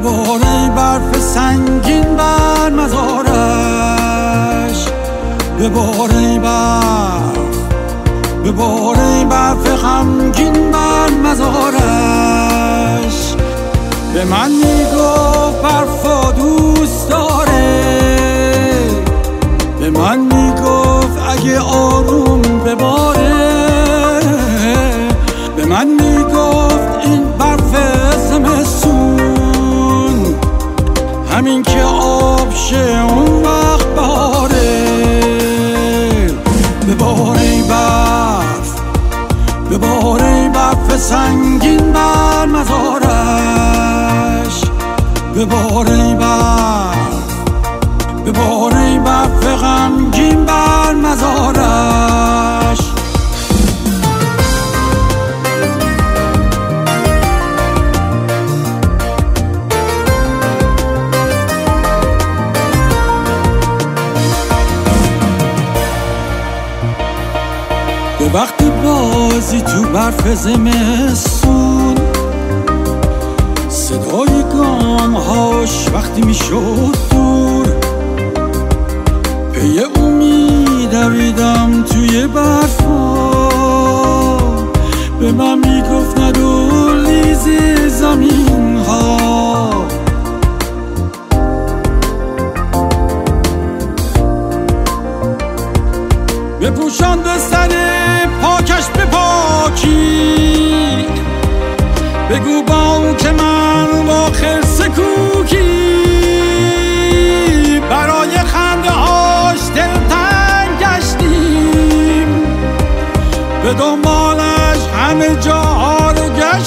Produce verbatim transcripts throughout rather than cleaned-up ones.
بباره برف سنگین بر مزارش، بباره برف بباره برف غمگین بر مزارش. به من میگفت برفا دوست داره، به من میگفت اگه آروم بباره، به من میگفت این برف زمستون همین که آب شه اون وقت بهاره. بباره برف بباره برف سنگین بر مزارش، بباره برف بباره برف غمگین بر مزارش. به وقت بازی تو برف زمستون، صدای گام هاش وقتی میشد دور، پی اون میدویدم توی برفا، به من میگفت ندو لیز زمین ها. بپوشاند سر پاکش به پاکی، بگو با اون که من با خرس کوکی برای خنده هاش دلتنگ گشتیم، به دنبالش همه جاها رو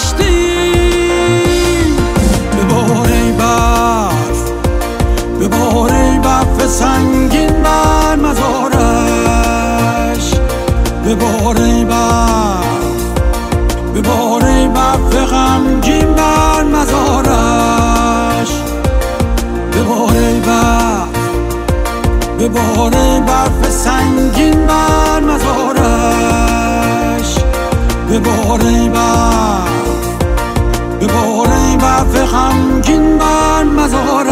گشتیم. بباره برف بباره برف سنگین بر مزارش، بباره برف بباره برف غمگین بر مزارش، بباره برف بباره برف سنگین بر مزارش، بباره برف بباره برف غمگین بر مزارش.